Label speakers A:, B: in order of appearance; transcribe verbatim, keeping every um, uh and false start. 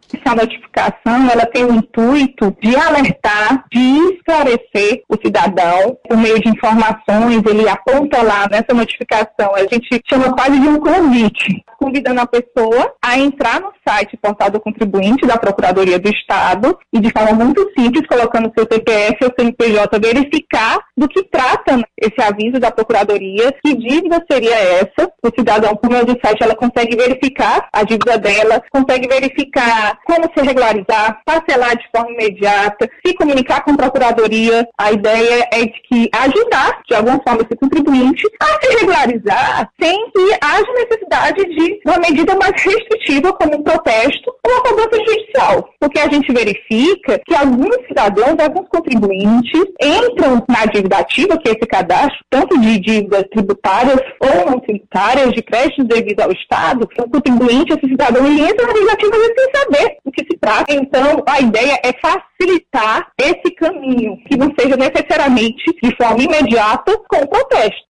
A: Essa notificação, ela tem o intuito de alertar, de esclarecer o cidadão por meio de informações. Ele aponta lá nessa notificação, a gente chama quase de um convite, convidando a pessoa a entrar no site Portal do Contribuinte da Procuradoria do Estado e, de forma muito simples, colocando seu C P F ou C N P J, verificar do que trata esse aviso da Procuradoria, que dívida seria essa. O cidadão, por meio do site, ela consegue verificar a dívida dela, consegue verificar como se regularizar, parcelar de forma imediata, se comunicar com a Procuradoria. A ideia é de que ajudar, de alguma forma, esse contribuinte a se regularizar sem que haja necessidade de uma medida mais restritiva, como um protesto ou uma cobrança judicial. Porque a gente verifica que alguns cidadãos, alguns contribuintes, entram na dívida ativa, que é esse cadastro, tanto de dívidas tributárias ou não tributárias, de créditos devidos ao Estado. O contribuinte, esse cidadão, ele entra na dívida ativa sem saber do que se trata. Então, a ideia é facilitar esse caminho, que não seja necessariamente de forma imediata com o protesto.